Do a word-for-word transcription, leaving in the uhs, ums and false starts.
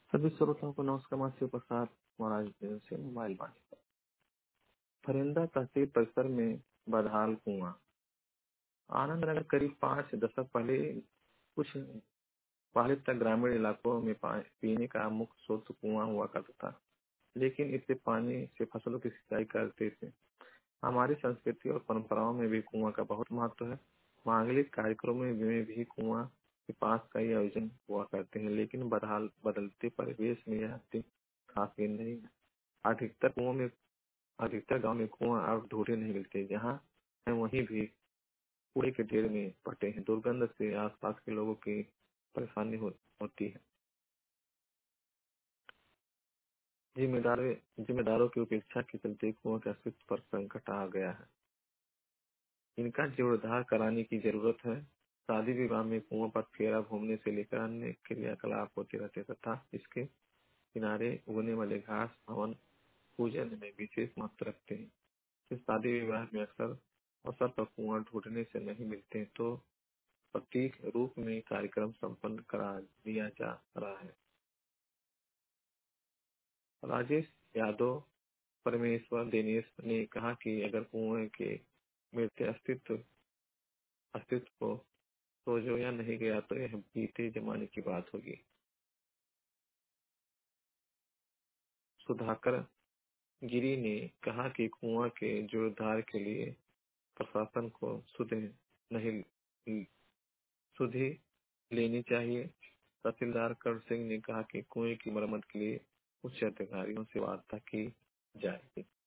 सभी श्रोताओं को नमस्कार। मैं शिव प्रसाद महाराज देव से मोबाइल वाणी। फरेंदा तहसील परिसर में बदहाल कुआं। आनंद नगर करीब पाँच दशक पहले कुछ पहले तक ग्रामीण इलाकों में पीने का मुख्य स्रोत कुआं हुआ करता था, लेकिन इससे पानी से फसलों की सिंचाई करते थे। हमारी संस्कृति और परंपराओं में भी कुआं का बहुत महत्व है। मांगलिक कार्यक्रमों में भी कुआं के पास कई आयोजन हुआ करते हैं, लेकिन बदहाल बदलते परिवेश में यह दिन काफी नहीं है। अधिकतर कुओं में अधिकतर गांव में कुआं अब ढूंढे नहीं मिलते। जहाँ है वहीं भी कूड़े के ढेर में पड़े हैं। दुर्गंध से आसपास के लोगों की परेशानी हो, होती है। जिम्मेदार जिम्मेदारों की उपेक्षा के चलते कुओं के अस्तित्व पर संकट आ गया है। इनका जीर्णोद्धार कराने की जरूरत है। शादी विवाह में कुओं पर फेरा घूमने से लेकर अन्य क्रियाकलाप होते रहते तथा इसके किनारे उगने वाले घास हवन पूजन में विशेष महत्व रखते हैं। इस शादी विवाह में अक्सर अवसर पर कुआं ढूंढने से नहीं मिलते तो प्रतीक रूप में कार्यक्रम संपन्न करा दिया जा रहा है। राजेश यादव परमेश्वर दिनेश ने कहा कि अगर कुएं के मिलते अस्तित्व अस्तित्व को सोजोया नहीं गया तो यह बीते जमाने की बात होगी। सुधाकर गिरी ने कहा कि कुआं के जीर्णोद्धार के लिए प्रशासन को सुध नहीं सुधि लेनी चाहिए। तहसीलदार कर्ण सिंह ने कहा कि कुएं की मरम्मत के लिए उच्च अधिकारियों से वार्ता की जाएगी।